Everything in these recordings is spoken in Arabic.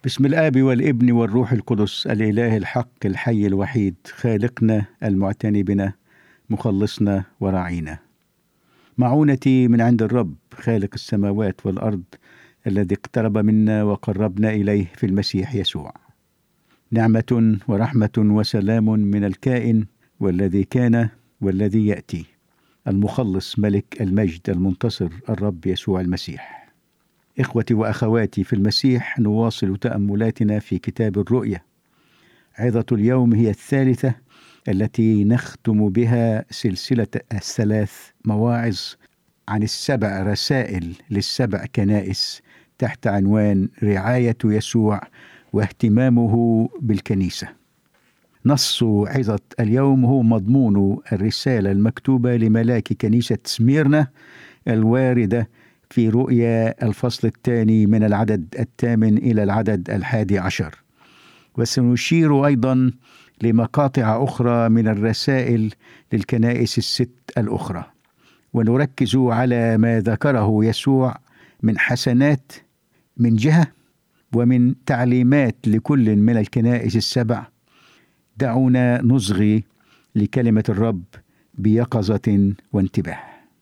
بسم الآب والابن والروح القدس الإله الحق الحي الوحيد، خالقنا المعتني بنا، مخلصنا وراعينا. معونتي من عند الرب خالق السماوات والأرض، الذي اقترب منا وقربنا إليه في المسيح يسوع. نعمة ورحمة وسلام من الكائن والذي كان والذي يأتي، المخلص ملك المجد المنتصر الرب يسوع المسيح. إخوتي وأخواتي في المسيح، نواصل تأملاتنا في كتاب الرؤيا. عظة اليوم هي الثالثة التي نختم بها سلسلة الثلاث مواعظ عن السبع رسائل للسبع كنائس تحت عنوان رعاية يسوع واهتمامه بالكنيسة. نص عظة اليوم هو مضمون الرسالة المكتوبة لملاك كنيسة سميرنا الواردة في رؤيا الفصل الثاني من العدد 8 إلى العدد 11. وسنشير أيضا لمقاطع أخرى من الرسائل للكنائس الست الأخرى، ونركز على ما ذكره يسوع من حسنات من جهة ومن تعليمات لكل من الكنائس السبع. دعونا نصغي لكلمة الرب بيقظة وانتباه.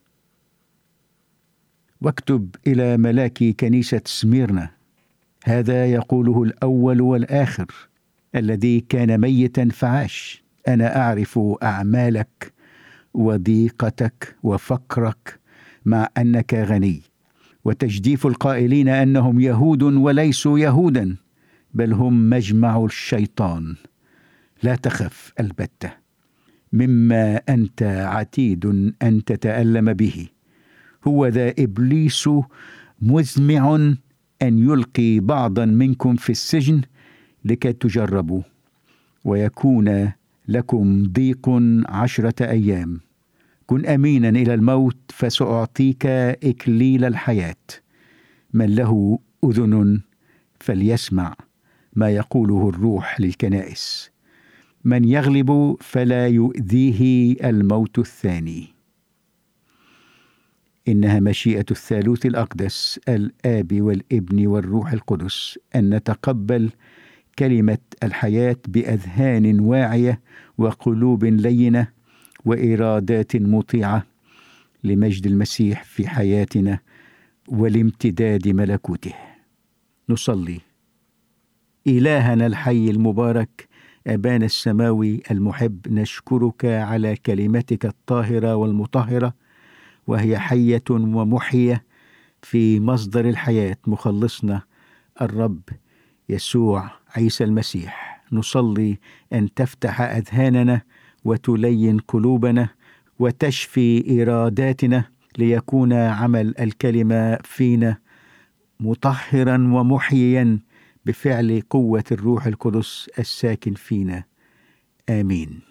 واكتب إلى ملاك كنيسة سميرنا: هذا يقوله الأول والآخر، الذي كان ميتا فعاش. أنا أعرف أعمالك وضيقتك وفقرك، مع أنك غني، وتجديف القائلين أنهم يهود وليسوا يهودا، بل هم مجمع الشيطان. لا تخف البتة مما أنت عتيد أن تتألم به. هو ذا إبليس مزمع أن يلقي بعضا منكم في السجن لكي تجربوا، ويكون لكم ضيق 10 أيام. كن أمينا إلى الموت، فسأعطيك إكليل الحياة. من له أذن فليسمع ما يقوله الروح للكنائس. من يغلب فلا يؤذيه الموت الثاني. إنها مشيئة الثالوث الأقدس الآب والابن والروح القدس أن نتقبل كلمة الحياة بأذهان واعية وقلوب لينة وإرادات مطيعة لمجد المسيح في حياتنا ولامتداد ملكوته. نصلي. إلهنا الحي المبارك، أبانا السماوي المحب، نشكرك على كلمتك الطاهرة والمطهرة، وهي حية ومحية في مصدر الحياة، مخلصنا الرب يسوع عيسى المسيح. نصلي أن تفتح أذهاننا وتلين قلوبنا وتشفي إراداتنا، ليكون عمل الكلمة فينا مطهرا ومحييا بفعل قوة الروح القدس الساكن فينا. آمين.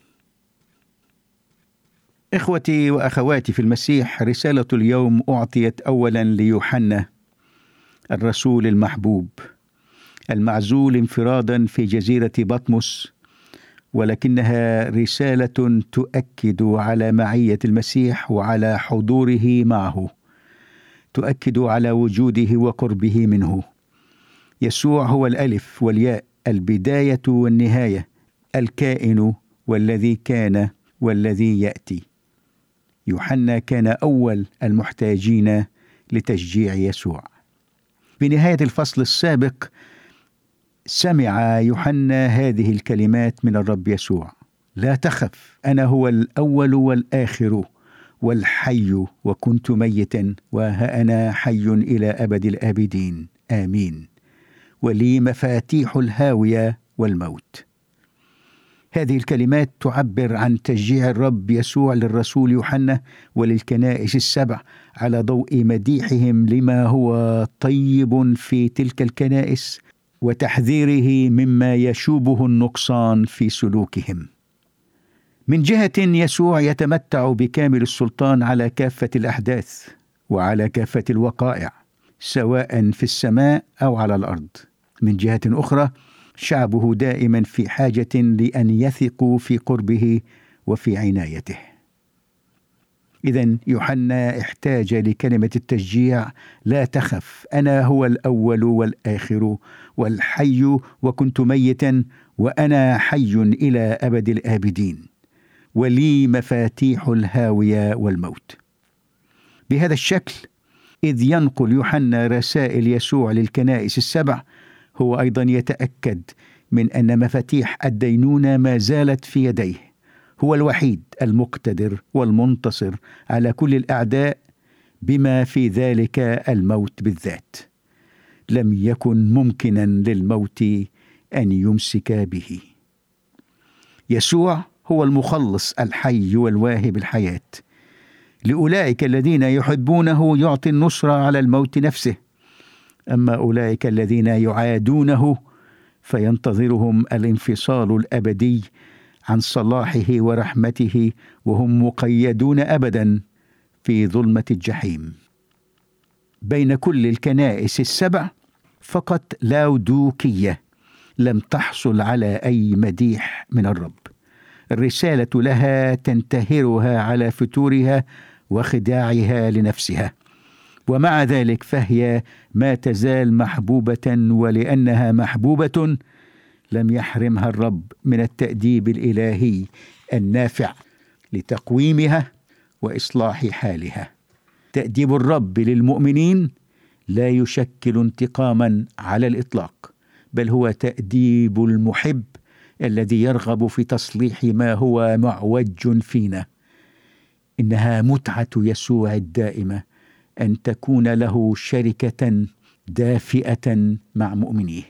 إخوتي وأخواتي في المسيح، رسالة اليوم أعطيت أولا ليوحنا الرسول المحبوب المعزول انفرادا في جزيرة بطمس، ولكنها رسالة تؤكد على معية المسيح وعلى حضوره معه، تؤكد على وجوده وقربه منه. يسوع هو الألف والياء، البداية والنهاية، الكائن والذي كان والذي يأتي. يوحنا كان أول المحتاجين لتشجيع يسوع. بنهاية الفصل السابق سمع يوحنا هذه الكلمات من الرب يسوع: لا تخف، أنا هو الأول والآخر والحي، وكنت ميتا وها أنا حي إلى أبد الآبدين. آمين. ولي مفاتيح الهاوية والموت. هذه الكلمات تعبر عن تشجيع الرب يسوع للرسول يوحنا وللكنائس السبع على ضوء مديحهم لما هو طيب في تلك الكنائس، وتحذيره مما يشوبه النقصان في سلوكهم. من جهة، يسوع يتمتع بكامل السلطان على كافة الأحداث وعلى كافة الوقائع، سواء في السماء أو على الأرض. من جهة أخرى، شعبه دائما في حاجة لأن يثقوا في قربه وفي عنايته. إذن يوحنا احتاج لكلمة التشجيع: لا تخف، أنا هو الأول والآخر والحي، وكنت ميتا وأنا حي إلى أبد الآبدين، ولي مفاتيح الهاوية والموت. بهذا الشكل، إذ ينقل يوحنا رسائل يسوع للكنائس السبع، هو أيضا يتأكد من أن مفاتيح الدينونة ما زالت في يديه. هو الوحيد المقتدر والمنتصر على كل الأعداء، بما في ذلك الموت بالذات. لم يكن ممكنا للموت أن يمسك به. يسوع هو المخلص الحي والواهب الحياة. لأولئك الذين يحبونه يعطي النصرة على الموت نفسه، أما أولئك الذين يعادونه فينتظرهم الانفصال الأبدي عن صلاحه ورحمته، وهم مقيدون أبدا في ظلمة الجحيم. بين كل الكنائس السبع فقط لاودوكية لم تحصل على أي مديح من الرب. الرسالة لها تنتهرها على فتورها وخداعها لنفسها، ومع ذلك فهي ما تزال محبوبة، ولأنها محبوبة لم يحرمها الرب من التأديب الإلهي النافع لتقويمها وإصلاح حالها. تأديب الرب للمؤمنين لا يشكل انتقاما على الإطلاق، بل هو تأديب المحب الذي يرغب في تصليح ما هو معوج فينا. إنها متعة يسوع الدائمة أن تكون له شركة دافئة مع مؤمنيه.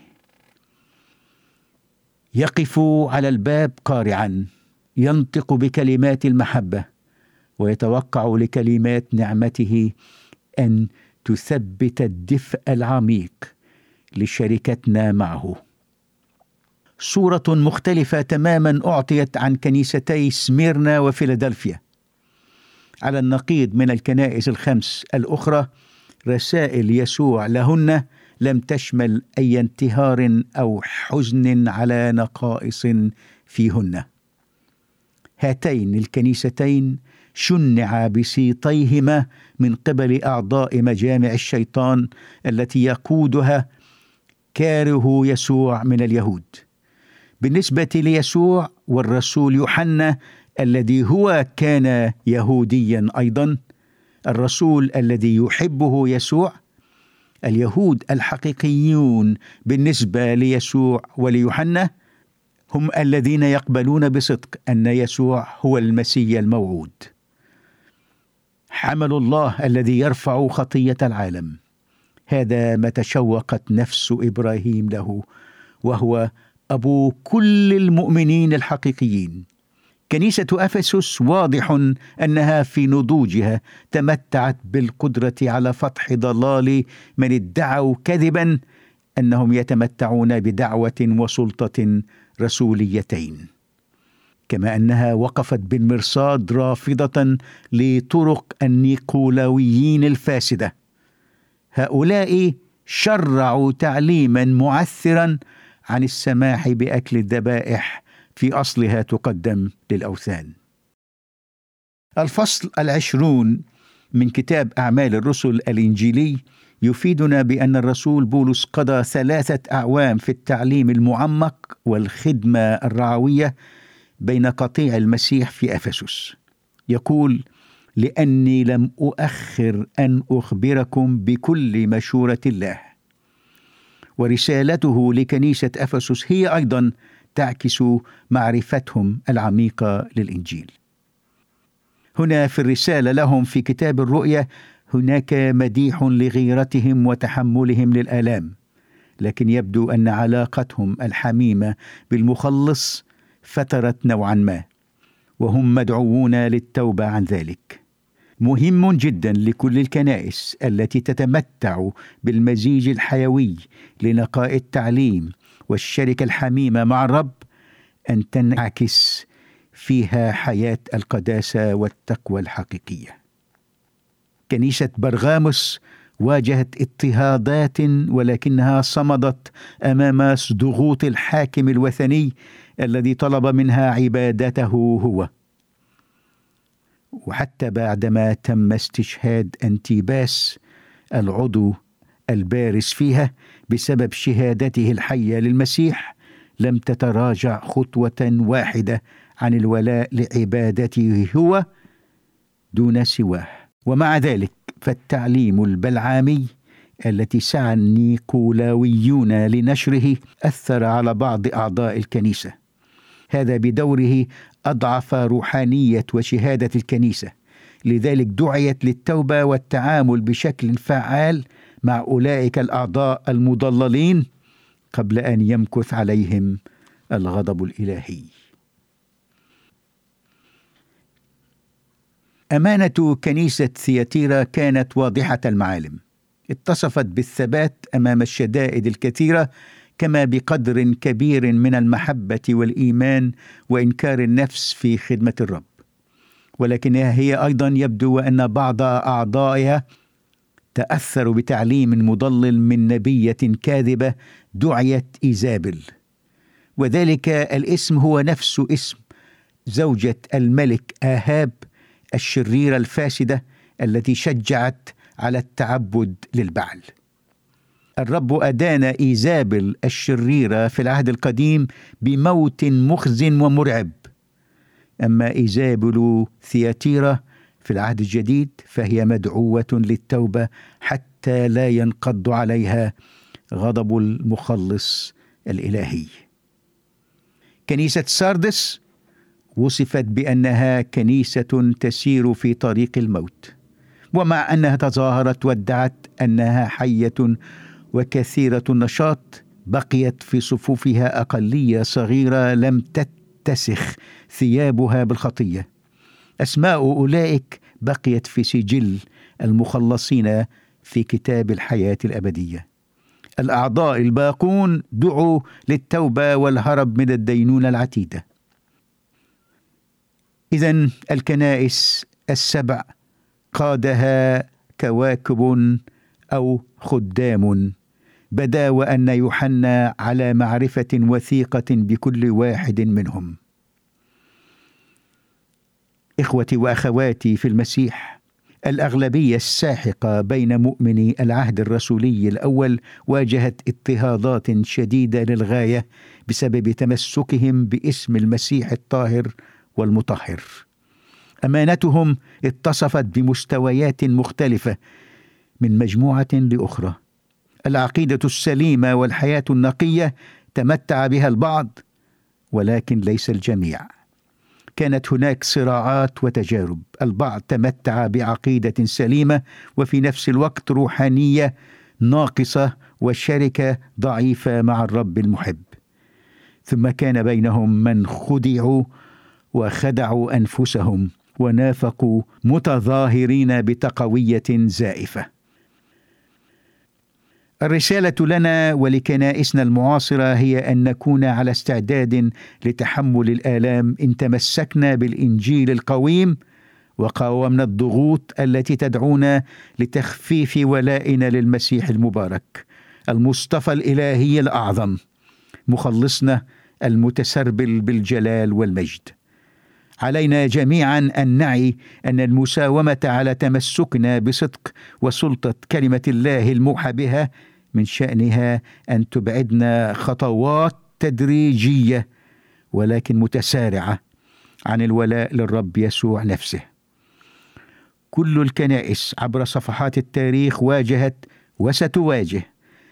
يقف على الباب قارعا، ينطق بكلمات المحبة، ويتوقع لكلمات نعمته أن تثبت الدفء العميق لشركتنا معه. صورة مختلفة تماما أعطيت عن كنيستي سميرنا وفيلادلفيا. على النقيض من الكنائس الخمس الأخرى، رسائل يسوع لهن لم تشمل أي انتهار أو حزن على نقائص فيهن. هاتين الكنيستين شنع بسيطيهما من قبل أعضاء مجامع الشيطان التي يقودها كاره يسوع من اليهود. بالنسبة ليسوع والرسول يوحنا الذي هو كان يهوديا أيضا، الرسول الذي يحبه يسوع، اليهود الحقيقيون بالنسبة ليسوع وليوحنا هم الذين يقبلون بصدق أن يسوع هو المسيح الموعود، حمل الله الذي يرفع خطية العالم. هذا ما تشوقت نفس إبراهيم له، وهو أبو كل المؤمنين الحقيقيين. كنيسة أفسس واضح أنها في نضوجها تمتعت بالقدرة على فتح ضلال من ادعوا كذبا أنهم يتمتعون بدعوة وسلطة رسوليتين، كما أنها وقفت بالمرصاد رافضة لطرق النيقولاويين الفاسدة. هؤلاء شرعوا تعليما معثرا عن السماح بأكل الذبائح في أصلها تقدم للأوثان. الفصل 20 من كتاب أعمال الرسل الإنجيلي يفيدنا بأن الرسول بولس قضى 3 أعوام في التعليم المعمق والخدمة الرعوية بين قطيع المسيح في أفسس. يقول: لأني لم أؤخر أن أخبركم بكل مشورة الله. ورسالته لكنيسة أفسس هي أيضا تعكس معرفتهم العميقة للإنجيل. هنا في الرسالة لهم في كتاب الرؤيا هناك مديح لغيرتهم وتحملهم للآلام، لكن يبدو أن علاقتهم الحميمة بالمخلص فترت نوعا ما، وهم مدعوون للتوبة عن ذلك. مهم جدا لكل الكنائس التي تتمتع بالمزيج الحيوي لنقاء التعليم والشركة الحميمة مع الرب أن تنعكس فيها حياة القداسة والتقوى الحقيقية. كنيسة برغاموس واجهت اضطهادات، ولكنها صمدت أمام ضغوط الحاكم الوثني الذي طلب منها عبادته هو. وحتى بعدما تم استشهاد أنتيباس العضو البارز فيها بسبب شهادته الحية للمسيح، لم تتراجع خطوة واحدة عن الولاء لعبادته هو دون سواه. ومع ذلك فالتعليم البلعامي التي سعى النيقولاويون لنشره أثر على بعض أعضاء الكنيسة. هذا بدوره أضعف روحانية وشهادة الكنيسة، لذلك دعيت للتوبة والتعامل بشكل فعال مع أولئك الأعضاء المضللين قبل أن يمكث عليهم الغضب الإلهي. أمانة كنيسة ثياتيرا كانت واضحة المعالم، اتصفت بالثبات أمام الشدائد الكثيرة، كما بقدر كبير من المحبة والإيمان وإنكار النفس في خدمة الرب. ولكنها هي أيضا يبدو أن بعض أعضائها تأثروا بتعليم مضلل من نبية كاذبة دعيت إيزابل، وذلك الاسم هو نفس اسم زوجة الملك آهاب الشريرة الفاسدة التي شجعت على التعبد للبعل. الرب أدان إيزابل الشريرة في العهد القديم بموت مخز ومرعب، أما إيزابل ثياتيرا في العهد الجديد فهي مدعوة للتوبة حتى لا ينقض عليها غضب المخلص الإلهي. كنيسة ساردس وصفت بأنها كنيسة تسير في طريق الموت، ومع أنها تظاهرت وادعت أنها حية وكثيرة النشاط، بقيت في صفوفها أقلية صغيرة لم تتسخ ثيابها بالخطية. أسماء أولئك بقيت في سجل المخلصين في كتاب الحياة الأبدية. الأعضاء الباقون دعوا للتوبة والهرب من الدينونة العتيدة. إذن الكنائس السبع قادها كواكب أو خدام، بدا وأن يوحنا على معرفة وثيقة بكل واحد منهم. إخوتي وأخواتي في المسيح، الأغلبية الساحقة بين مؤمني العهد الرسولي الأول واجهت اضطهادات شديدة للغاية بسبب تمسكهم باسم المسيح الطاهر والمطهر. أمانتهم اتصفت بمستويات مختلفة من مجموعة لأخرى. العقيدة السليمة والحياة النقية تمتع بها البعض ولكن ليس الجميع. كانت هناك صراعات وتجارب. البعض تمتع بعقيدة سليمة وفي نفس الوقت روحانية ناقصة وشركة ضعيفة مع الرب المحب. ثم كان بينهم من خدعوا وخدعوا أنفسهم ونافقوا متظاهرين بتقوية زائفة. الرسالة لنا ولكنائسنا المعاصرة هي أن نكون على استعداد لتحمل الآلام إن تمسكنا بالإنجيل القويم وقاومنا الضغوط التي تدعونا لتخفيف ولائنا للمسيح المبارك المصطفى الإلهي الأعظم، مخلصنا المتسربل بالجلال والمجد. علينا جميعا أن نعي أن المساومة على تمسكنا بصدق وسلطة كلمة الله الموحى بها من شأنها أن تبعدنا خطوات تدريجية ولكن متسارعة عن الولاء للرب يسوع نفسه. كل الكنائس عبر صفحات التاريخ واجهت وستواجه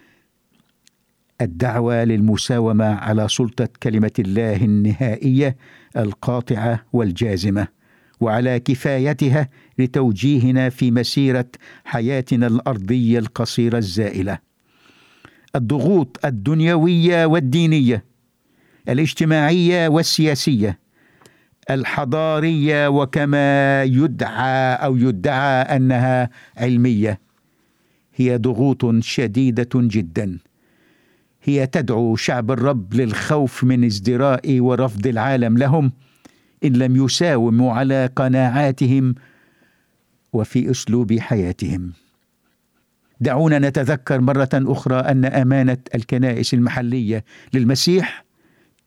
الدعوة للمساومة على سلطة كلمة الله النهائية القاطعة والجازمة، وعلى كفايتها لتوجيهنا في مسيرة حياتنا الأرضية القصيرة الزائلة. الضغوط الدنيوية والدينية، الاجتماعية والسياسية، الحضارية وكما يدعى أنها علمية، هي ضغوط شديدة جدا. هي تدعو شعب الرب للخوف من ازدراء ورفض العالم لهم إن لم يساوموا على قناعاتهم وفي أسلوب حياتهم. دعونا نتذكر مرة أخرى أن أمانة الكنائس المحلية للمسيح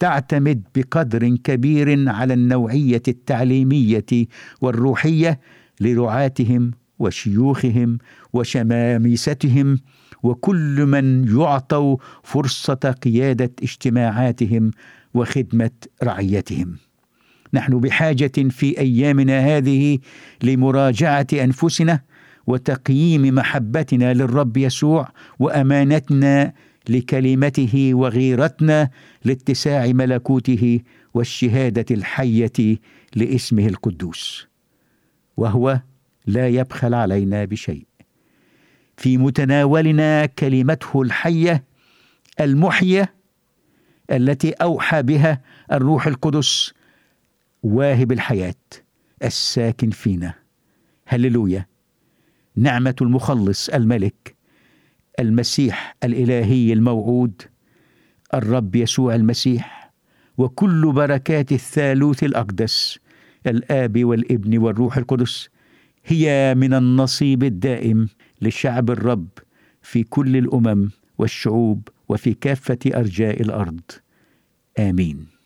تعتمد بقدر كبير على النوعية التعليمية والروحية لرعاتهم وشيوخهم وشمامستهم وكل من يعطوا فرصة قيادة اجتماعاتهم وخدمة رعيتهم. نحن بحاجة في أيامنا هذه لمراجعة أنفسنا وتقييم محبتنا للرب يسوع وأمانتنا لكلمته وغيرتنا لاتساع ملكوته والشهادة الحية لاسمه القدوس، وهو لا يبخل علينا بشيء. في متناولنا كلمته الحية المحية التي أوحى بها الروح القدس واهب الحياة الساكن فينا. هللويا. نعمة المخلص الملك المسيح الإلهي الموعود الرب يسوع المسيح وكل بركات الثالوث الأقدس الآب والابن والروح القدس هي من النصيب الدائم لشعب الرب في كل الأمم والشعوب وفي كافة أرجاء الأرض. آمين.